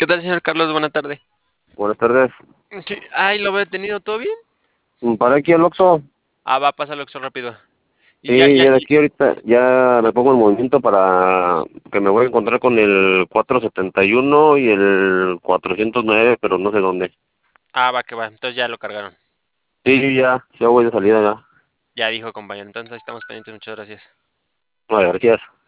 ¿Qué tal, señor Carlos? Buena tarde. Buenas tardes. Sí, ay, lo veo detenido, ¿todo bien? Para aquí al Oxxo. Va, pásalo Exo rápido. Y ya, Sí, ya, ya de aquí ahorita ya me pongo en movimiento para que me voy a encontrar con el 471 y el 409, pero no sé dónde. va, que va. Entonces ya lo cargaron. Sí, ya voy de salida ya. Ya dijo, compañero. Entonces ahí estamos pendientes. Muchas gracias. Vale, gracias.